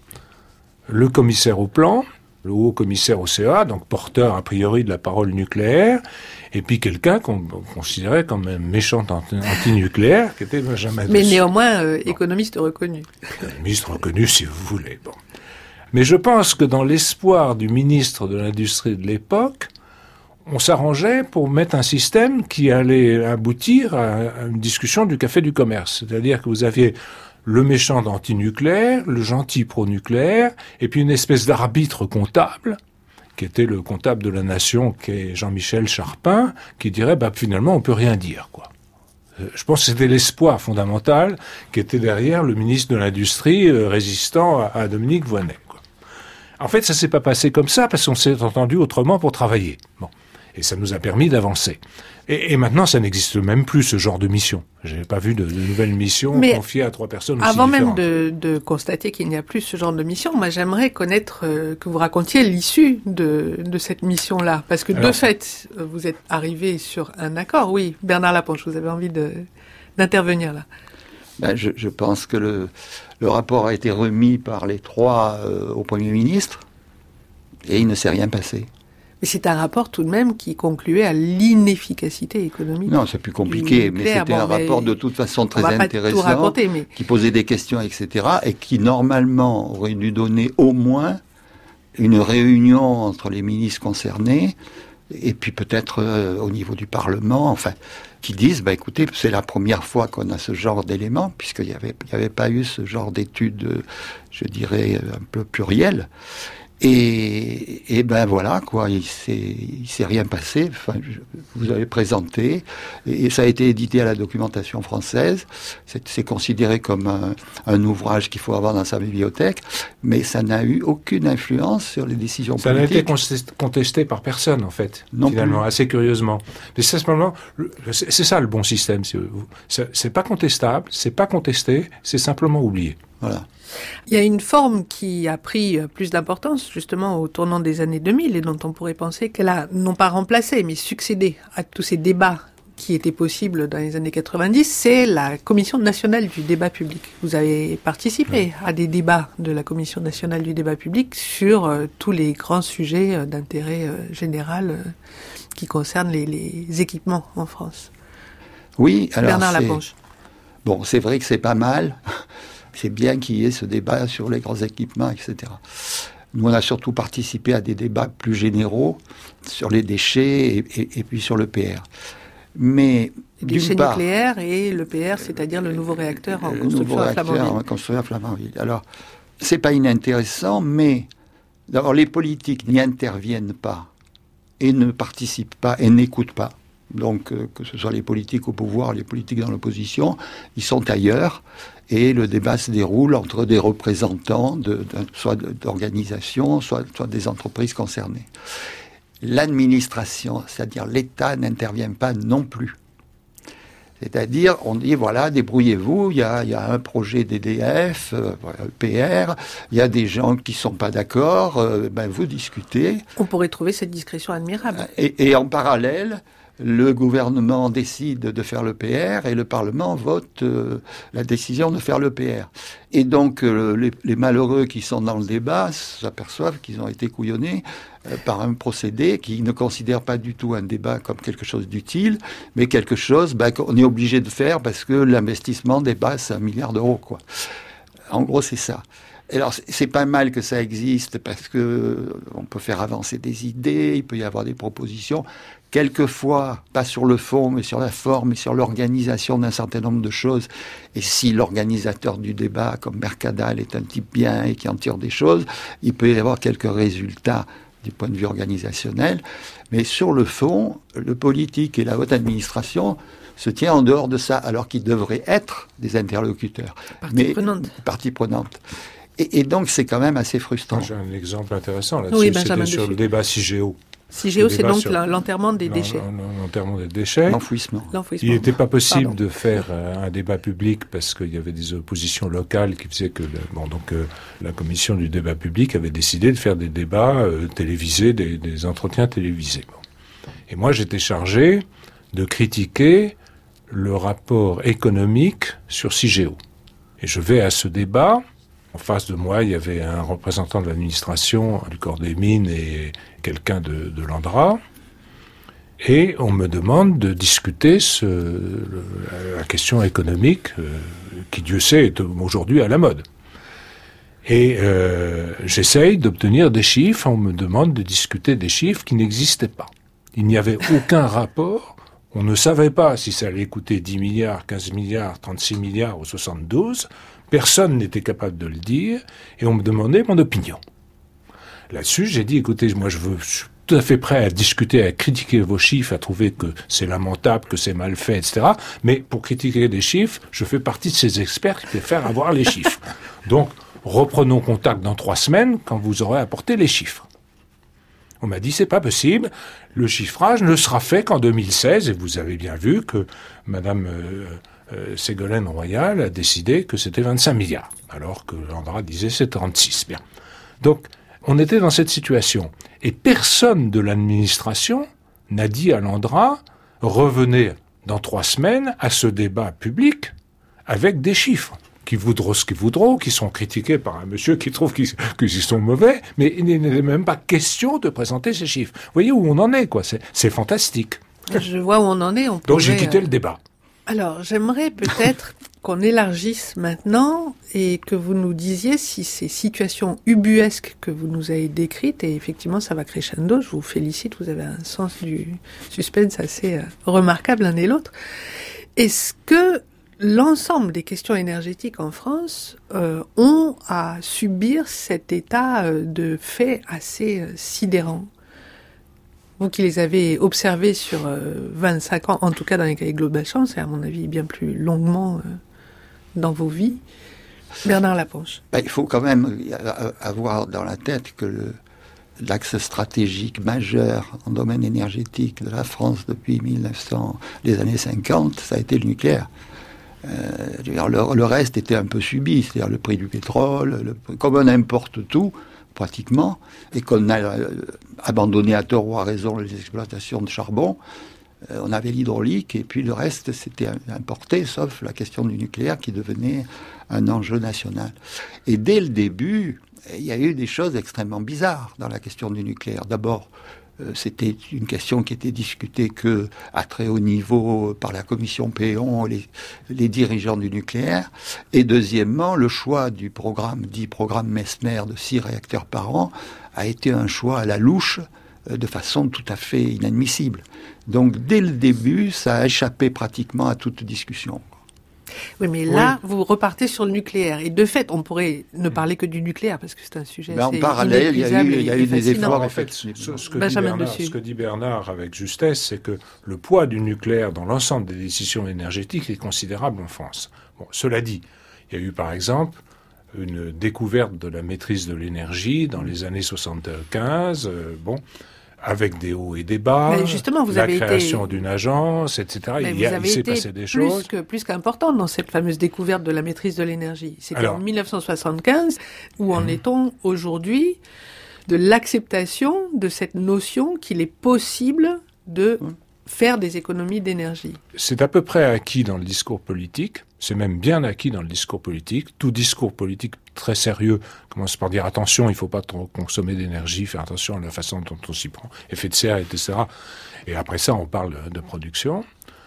B: le commissaire au plan, le haut commissaire au CA, donc porteur a priori de la parole nucléaire, et puis quelqu'un qu'on considérait comme un méchant anti-nucléaire, qui était Benjamin Dessus.
A: Mais néanmoins, économiste reconnu.
B: Économiste reconnu, si vous voulez. Bon. Mais je pense que dans l'espoir du ministre de l'Industrie de l'époque, on s'arrangeait pour mettre un système qui allait aboutir à une discussion du café du commerce. C'est-à-dire que vous aviez le méchant anti-nucléaire, le gentil pro-nucléaire, et puis une espèce d'arbitre comptable, qui était le comptable de la nation, qui est Jean-Michel Charpin, qui dirait, finalement, on peut rien dire, quoi. Je pense que c'était l'espoir fondamental qui était derrière le ministre de l'Industrie résistant à Dominique Voynet, quoi. En fait, ça s'est pas passé comme ça, parce qu'on s'est entendu autrement pour travailler. Bon. Et ça nous a permis d'avancer. Et maintenant, ça n'existe même plus, ce genre de mission. Je n'ai pas vu de nouvelles missions confiées à 3 personnes aussi différentes.
A: Avant même de constater qu'il n'y a plus ce genre de mission, moi j'aimerais connaître que vous racontiez l'issue de cette mission-là. Parce que de fait, vous êtes arrivé sur un accord. Oui, Bernard Laponche, vous avez envie d'intervenir là.
C: Je pense que le rapport a été remis par les 3 au Premier ministre et il ne s'est rien passé.
A: Mais c'est un rapport tout de même qui concluait à l'inefficacité économique.
C: Non, c'est plus compliqué, mais c'était un rapport de toute façon très intéressant, qui posait des questions, etc., et qui normalement aurait dû donner au moins une réunion entre les ministres concernés, et puis peut-être au niveau du Parlement, qui disent, écoutez, c'est la première fois qu'on a ce genre d'éléments, puisqu'il n'y avait pas eu ce genre d'études, je dirais, un peu plurielles. Et voilà, quoi, il s'est rien passé. Vous avez présenté, et ça a été édité à la documentation française. C'est considéré comme un ouvrage qu'il faut avoir dans sa bibliothèque, mais ça n'a eu aucune influence sur les décisions politiques.
B: Ça n'a été contesté par personne, en fait, finalement, assez curieusement. Mais c'est ça le bon système. C'est pas contestable, c'est pas contesté, c'est simplement oublié.
C: Voilà.
A: Il y a une forme qui a pris plus d'importance, justement, au tournant des années 2000, et dont on pourrait penser qu'elle a, non pas remplacé, mais succédé à tous ces débats qui étaient possibles dans les années 90, c'est la Commission nationale du débat public. Vous avez participé à des débats de la Commission nationale du débat public sur tous les grands sujets d'intérêt général qui concernent les équipements en France.
C: Oui, alors
A: Bernard Laponche.
C: Bon, c'est vrai que c'est pas mal. C'est bien qu'il y ait ce débat sur les grands équipements, etc. Nous, on a surtout participé à des débats plus généraux sur les déchets et puis sur l'EPR. Mais
A: les déchets nucléaires et l'EPR, c'est-à-dire le nouveau réacteur en construction à Flamanville.
C: Alors, c'est pas inintéressant, mais d'abord, les politiques n'y interviennent pas et ne participent pas et n'écoutent pas. Donc, que ce soit les politiques au pouvoir, les politiques dans l'opposition, ils sont ailleurs. Et le débat se déroule entre des représentants soit d'organisations, soit des entreprises concernées. L'administration, c'est-à-dire l'État, n'intervient pas non plus. C'est-à-dire, on dit, voilà, débrouillez-vous, il y a un projet d'EDF, EPR, il y a des gens qui ne sont pas d'accord, vous discutez.
A: On pourrait trouver cette discrétion admirable.
C: Et en parallèle, le gouvernement décide de faire l'EPR et le Parlement vote la décision de faire l'EPR. Et donc, les malheureux qui sont dans le débat s'aperçoivent qu'ils ont été couillonnés par un procédé qui ne considère pas du tout un débat comme quelque chose d'utile, mais quelque chose qu'on est obligé de faire parce que l'investissement dépasse 1 milliard d'euros, quoi. En gros, c'est ça. Alors, c'est pas mal que ça existe parce que on peut faire avancer des idées, il peut y avoir des propositions. Quelquefois, pas sur le fond, mais sur la forme et sur l'organisation d'un certain nombre de choses. Et si l'organisateur du débat, comme Mercadal, est un type bien et qui en tire des choses, il peut y avoir quelques résultats du point de vue organisationnel. Mais sur le fond, le politique et la haute administration se tient en dehors de ça, alors qu'ils devraient être des interlocuteurs. Partie prenante. Et donc, c'est quand même assez frustrant.
B: J'ai un exemple intéressant là-dessus, c'était sur le débat CIGEO.
A: CIGEO, c'est donc l'enterrement des déchets.
B: L'enterrement des déchets.
C: L'enfouissement.
B: Il n'était pas possible de faire un débat public parce qu'il y avait des oppositions locales qui faisaient que la commission du débat public avait décidé de faire des débats télévisés, des entretiens télévisés. Bon. Et moi, j'étais chargé de critiquer le rapport économique sur CIGEO. Et je vais à ce débat. En face de moi, il y avait un représentant de l'administration du corps des mines et quelqu'un de l'ANDRA. Et on me demande de discuter la question économique qui, Dieu sait, est aujourd'hui à la mode. Et j'essaye d'obtenir des chiffres. On me demande de discuter des chiffres qui n'existaient pas. Il n'y avait aucun rapport. On ne savait pas si ça allait coûter 10 milliards, 15 milliards, 36 milliards ou 72. Personne n'était capable de le dire, et on me demandait mon opinion. Là-dessus, j'ai dit, écoutez, moi je suis tout à fait prêt à discuter, à critiquer vos chiffres, à trouver que c'est lamentable, que c'est mal fait, etc. Mais pour critiquer des chiffres, je fais partie de ces experts qui préfèrent avoir les chiffres. Donc, reprenons contact dans 3 semaines, quand vous aurez apporté les chiffres. On m'a dit, c'est pas possible, le chiffrage ne sera fait qu'en 2016, et vous avez bien vu que Madame Ségolène Royal a décidé que c'était 25 milliards, alors que l'ANDRA disait c'est 36. Bien. Donc, on était dans cette situation. Et personne de l'administration n'a dit à l'ANDRA, revenez dans 3 semaines à ce débat public avec des chiffres, qui voudront ce qu'ils voudront, qui sont critiqués par un monsieur qui trouve qu'ils sont mauvais, mais il n'est même pas question de présenter ces chiffres. Vous voyez où on en est, quoi. C'est fantastique.
A: Je vois où on en est.
B: Donc j'ai quitté le débat.
A: Alors, j'aimerais peut-être qu'on élargisse maintenant et que vous nous disiez si ces situations ubuesques que vous nous avez décrites, et effectivement ça va crescendo, je vous félicite, vous avez un sens du suspense assez remarquable l'un et l'autre. Est-ce que l'ensemble des questions énergétiques en France ont à subir cet état de fait assez sidérant ? Vous qui les avez observés sur 25 ans, en tout cas dans les cahiers Global Chance, et à mon avis bien plus longuement dans vos vies, Bernard Laponche.
C: Il faut quand même avoir dans la tête que l'axe stratégique majeur en domaine énergétique de la France depuis les années 50, ça a été le nucléaire. Le reste était un peu subi, c'est-à-dire le prix du pétrole, comme on importe tout, pratiquement, et qu'on a abandonné à tort ou à raison les exploitations de charbon, on avait l'hydraulique, et puis le reste c'était importé, sauf la question du nucléaire qui devenait un enjeu national. Et dès le début, il y a eu des choses extrêmement bizarres dans la question du nucléaire. D'abord, c'était une question qui était discutée que à très haut niveau par la commission Péon, les dirigeants du nucléaire. Et deuxièmement, le choix du programme Messmer de 6 réacteurs par an a été un choix à la louche de façon tout à fait inadmissible. Donc dès le début, ça a échappé pratiquement à toute discussion.
A: Oui, mais là, vous repartez sur le nucléaire. Et de fait, on pourrait ne parler que du nucléaire, parce que c'est un sujet assez
C: en parallèle, il y a eu des efforts.
B: En fait, ce que dit Bernard avec justesse, c'est que le poids du nucléaire dans l'ensemble des décisions énergétiques est considérable en France. Bon, cela dit, il y a eu par exemple une découverte de la maîtrise de l'énergie dans les années 75, avec des hauts et des bas,
A: mais justement, vous avez
B: création d'une agence, etc. Il s'est passé des choses.
A: Plus qu'importante dans cette fameuse découverte de la maîtrise de l'énergie. C'était en 1975. Où en est-on aujourd'hui de l'acceptation de cette notion qu'il est possible de faire des économies d'énergie?
B: C'est à peu près acquis dans le discours politique. C'est même bien acquis dans le discours politique. Tout discours politique très sérieux commence par dire attention, il ne faut pas trop consommer d'énergie, faire attention à la façon dont on s'y prend, effet de serre, etc. Et après ça, on parle de production.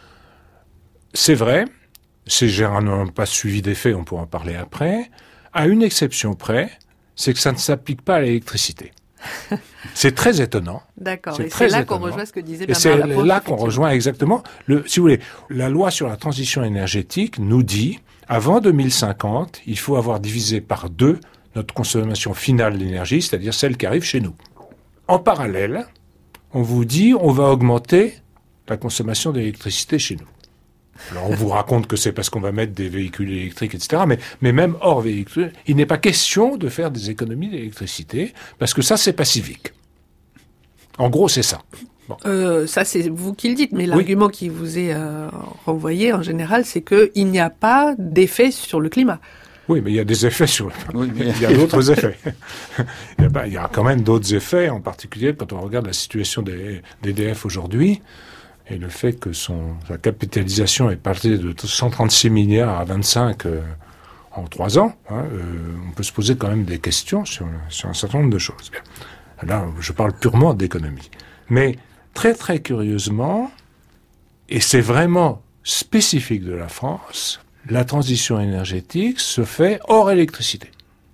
B: C'est vrai, c'est généralement pas suivi des faits, on pourra en parler après. À une exception près, c'est que ça ne s'applique pas à l'électricité. C'est très étonnant.
A: D'accord. Et c'est là qu'on rejoint ce que disait Bernard Laponche.
B: Et c'est là qu'on rejoint exactement si vous voulez, la loi sur la transition énergétique nous dit, avant 2050, il faut avoir divisé par 2 notre consommation finale d'énergie, c'est-à-dire celle qui arrive chez nous. En parallèle, on vous dit, on va augmenter la consommation d'électricité chez nous. Alors on vous raconte que c'est parce qu'on va mettre des véhicules électriques, etc. Mais même hors véhicules, il n'est pas question de faire des économies d'électricité, parce que ça, c'est pas civique. En gros, c'est ça.
A: Bon. Ça, c'est vous qui le dites, mais l'argument qui vous est renvoyé, en général, c'est qu'il n'y a pas d'effet sur le climat.
B: Oui, mais il y a des effets sur le... Oui, mais... Il y a d'autres effets. Il y a quand même d'autres effets, en particulier quand on regarde la situation d'EDF aujourd'hui, et le fait que sa capitalisation est passée de 136 milliards à 25 en 3 ans, on peut se poser quand même des questions sur un certain nombre de choses. Là, je parle purement d'économie. Mais très très curieusement, et c'est vraiment spécifique de la France, la transition énergétique se fait hors électricité.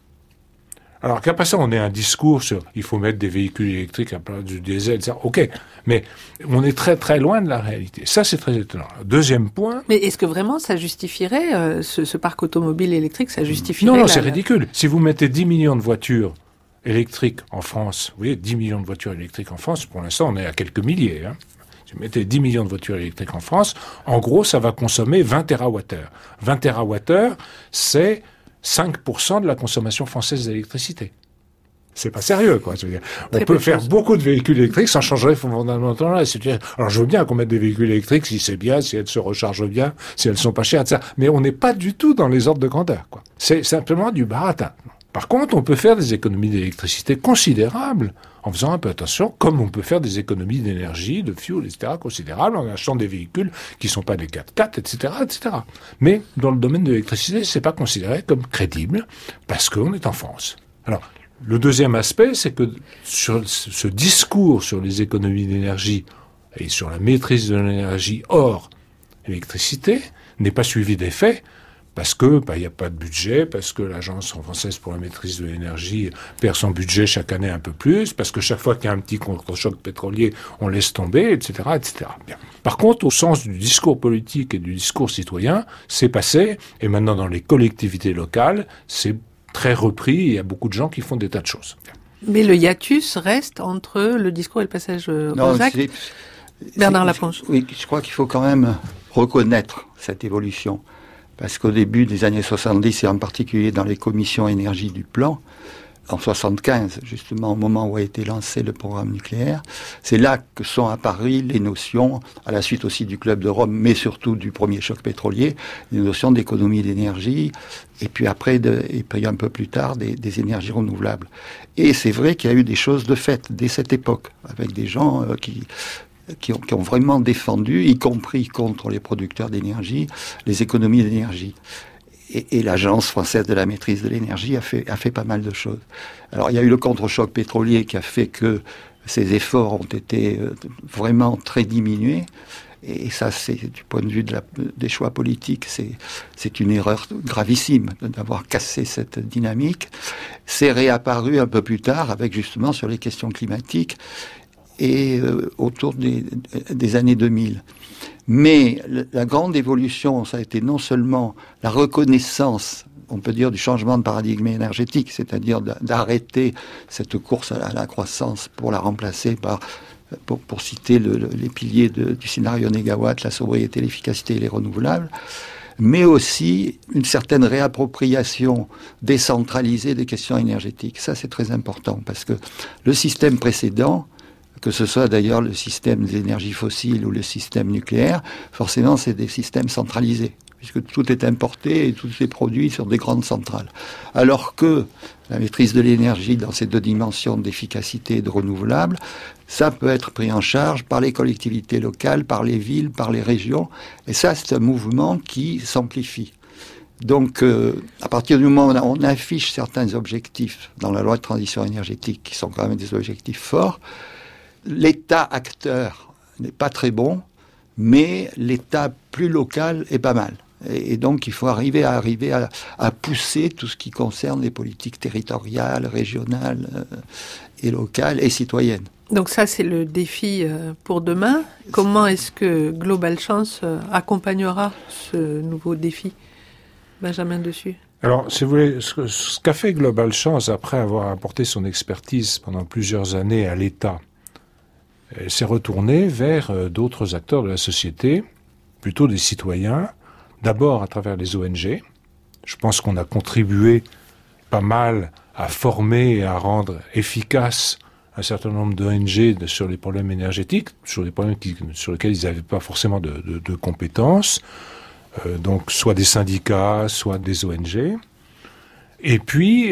B: Alors qu'après ça, on ait un discours sur il faut mettre des véhicules électriques à la place du diesel, etc. Ok, mais on est très très loin de la réalité. Ça, c'est très étonnant. Deuxième point...
A: Mais est-ce que vraiment ça justifierait, ce parc automobile électrique, ça justifierait...
B: Non, c'est ridicule. Si vous mettez 10 millions de voitures électriques en France, vous voyez, 10 millions de voitures électriques en France, pour l'instant, on est à quelques milliers, Si vous mettez 10 millions de voitures électriques en France, en gros, ça va consommer 20 TWh. 20 TWh, c'est 5% de la consommation française d'électricité. C'est pas sérieux, quoi. On peut faire beaucoup de véhicules électriques sans changer fondamentalement la situation. Alors, je veux bien qu'on mette des véhicules électriques si c'est bien, si elles se rechargent bien, si elles sont pas chères, etc. Mais on n'est pas du tout dans les ordres de grandeur, quoi. C'est simplement du baratin. Par contre, on peut faire des économies d'électricité considérables en faisant un peu attention, comme on peut faire des économies d'énergie, de fuel, etc., considérables, en achetant des véhicules qui ne sont pas des 4x4, etc., etc. Mais dans le domaine de l'électricité, c'est pas considéré comme crédible parce qu'on est en France. Alors, le deuxième aspect, c'est que sur ce discours sur les économies d'énergie et sur la maîtrise de l'énergie hors électricité n'est pas suivi des faits. Parce que il n'y a pas de budget, parce que l'Agence française pour la maîtrise de l'énergie perd son budget chaque année un peu plus, parce que chaque fois qu'il y a un petit contre-choc pétrolier, on laisse tomber, etc., etc. Bien. Par contre, au sens du discours politique et du discours citoyen, c'est passé, et maintenant dans les collectivités locales, c'est très repris, il y a beaucoup de gens qui font des tas de choses. Bien.
A: Mais le hiatus reste entre le discours et le passage aux actes. Bernard Laplanche.
C: Oui, je crois qu'il faut quand même reconnaître cette évolution. Parce qu'au début des années 70, et en particulier dans les commissions énergie du plan, en 75, justement au moment où a été lancé le programme nucléaire, c'est là que sont apparues les notions, à la suite aussi du Club de Rome, mais surtout du premier choc pétrolier, les notions d'économie d'énergie, et puis après, et puis un peu plus tard, des énergies renouvelables. Et c'est vrai qu'il y a eu des choses de fait dès cette époque, avec des gens qui ont vraiment défendu, y compris contre les producteurs d'énergie, les économies d'énergie. Et l'Agence française de la maîtrise de l'énergie a fait pas mal de choses. Alors, il y a eu le contre-choc pétrolier qui a fait que ces efforts ont été vraiment très diminués. Et ça, c'est du point de vue des choix politiques, c'est une erreur gravissime d'avoir cassé cette dynamique. C'est réapparu un peu plus tard, avec justement sur les questions climatiques, et autour des années 2000. Mais la grande évolution, ça a été non seulement la reconnaissance, on peut dire, du changement de paradigme énergétique, c'est-à-dire d'arrêter cette course à la croissance pour la remplacer par, pour citer les piliers du scénario négawatt, la sobriété, l'efficacité et les renouvelables, mais aussi une certaine réappropriation décentralisée des questions énergétiques. Ça, c'est très important, parce que le système précédent, que ce soit d'ailleurs le système des énergies fossiles ou le système nucléaire, forcément c'est des systèmes centralisés, puisque tout est importé et tout est produit sur des grandes centrales. Alors que la maîtrise de l'énergie dans ces deux dimensions d'efficacité et de renouvelable, ça peut être pris en charge par les collectivités locales, par les villes, par les régions, et ça c'est un mouvement qui s'amplifie. Donc, à partir du moment où on affiche certains objectifs dans la loi de transition énergétique, qui sont quand même des objectifs forts, l'État acteur n'est pas très bon, mais l'État plus local est pas mal. Et donc, il faut arriver à pousser tout ce qui concerne les politiques territoriales, régionales et locales et citoyennes.
A: Donc ça, c'est le défi pour demain. Comment est-ce que Global Chance accompagnera ce nouveau défi ? Benjamin Dessus.
B: Alors, si vous voulez, ce qu'a fait Global Chance, après avoir apporté son expertise pendant plusieurs années à l'État, s'est retourné vers d'autres acteurs de la société, plutôt des citoyens, d'abord à travers les ONG. Je pense qu'on a contribué pas mal à former et à rendre efficace un certain nombre d'ONG sur les problèmes énergétiques, sur les problèmes sur lesquels ils n'avaient pas forcément de compétences, donc soit des syndicats, soit des ONG. Et puis,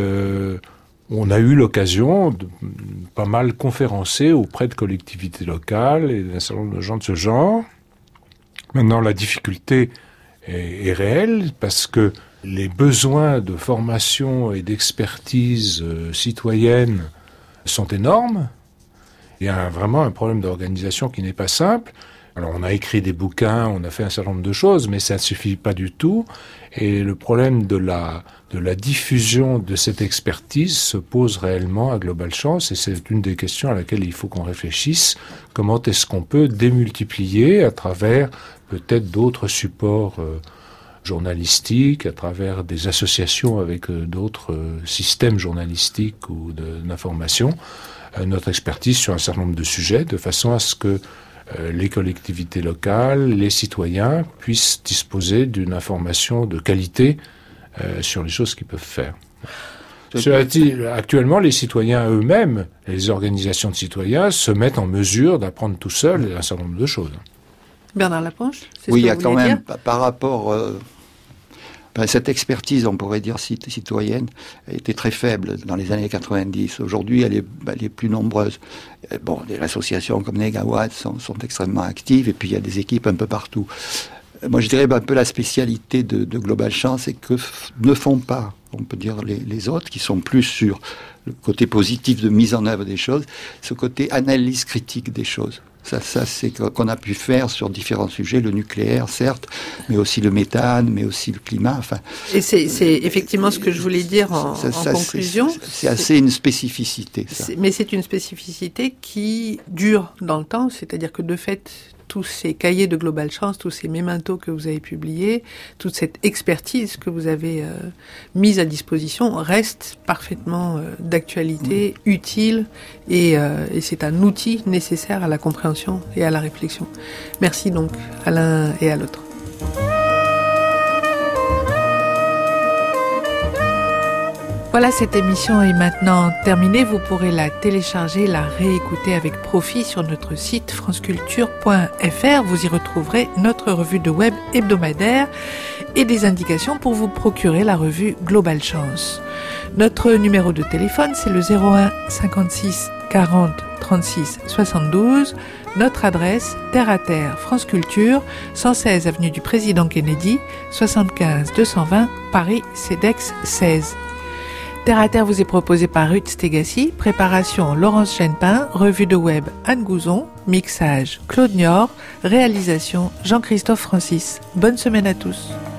B: on a eu l'occasion de pas mal conférencer auprès de collectivités locales et d'un certain nombre de gens de ce genre. Maintenant, la difficulté est réelle parce que les besoins de formation et d'expertise citoyenne sont énormes. Il y a vraiment un problème d'organisation qui n'est pas simple. Alors on a écrit des bouquins, on a fait un certain nombre de choses, mais ça ne suffit pas du tout. Et le problème de la diffusion de cette expertise se pose réellement à Global Chance, et c'est une des questions à laquelle il faut qu'on réfléchisse. Comment est-ce qu'on peut démultiplier à travers peut-être d'autres supports journalistiques, à travers des associations avec d'autres systèmes journalistiques ou d'information, notre expertise sur un certain nombre de sujets, de façon à ce que les collectivités locales, les citoyens puissent disposer d'une information de qualité sur les choses qu'ils peuvent faire. Cela dit, actuellement, les citoyens eux-mêmes, les organisations de citoyens, se mettent en mesure d'apprendre tout seuls un certain nombre de choses.
A: Bernard Laplanche, c'est
C: oui,
A: ce que
C: il y a
A: vous
C: quand
A: vouliez
C: même,
A: dire
C: par rapport... cette expertise, on pourrait dire citoyenne, était très faible dans les années 90. Aujourd'hui, elle est plus nombreuse. Bon, des associations comme Negawatt sont extrêmement actives, et puis il y a des équipes un peu partout. Moi, je dirais un peu la spécialité de Global Chance, c'est que ne font pas, on peut dire, les autres, qui sont plus sur le côté positif de mise en œuvre des choses, ce côté analyse critique des choses. Ça c'est qu'on a pu faire sur différents sujets, le nucléaire, certes, mais aussi le méthane, mais aussi le climat. Enfin,
A: et c'est effectivement ce que je voulais dire en conclusion.
C: C'est assez une spécificité, ça.
A: Mais c'est une spécificité qui dure dans le temps, c'est-à-dire que de fait, tous ces cahiers de Global Chance, tous ces mémentos que vous avez publiés, toute cette expertise que vous avez mise à disposition restent parfaitement d'actualité, utile, et c'est un outil nécessaire à la compréhension et à la réflexion. Merci donc à l'un et à l'autre. Voilà, cette émission est maintenant terminée. Vous pourrez la télécharger, la réécouter avec profit sur notre site franceculture.fr. Vous y retrouverez notre revue de web hebdomadaire et des indications pour vous procurer la revue Global Chance. Notre numéro de téléphone, c'est le 01 56 40 36 72. Notre adresse, Terre à Terre, France Culture, 116 avenue du Président Kennedy, 75 220, Paris, CEDEX 16. Terre à Terre vous est proposé par Ruth Stegassi, préparation Laurence Genepin, revue de web Anne Gouzon, mixage Claude Niort, réalisation Jean-Christophe Francis. Bonne semaine à tous.